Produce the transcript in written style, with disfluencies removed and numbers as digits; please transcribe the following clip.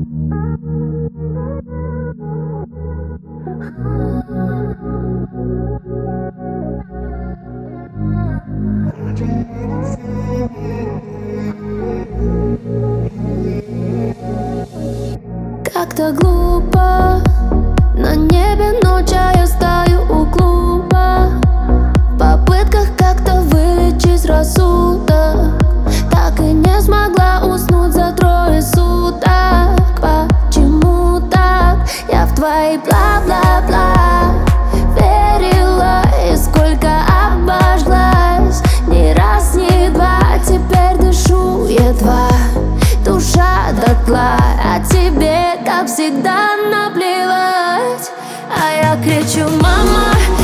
Как-то глупо, на небе ночь, а я стою у клуба в попытках как-то вылечить рассудок. Так и не смогла уснуть за 3 суток. Почему так? Я в твои бла-бла-бла верила, и сколько обожглась. Ни раз, ни два, теперь дышу едва, душа дотла. А тебе, как всегда, наплевать. А я кричу: мама,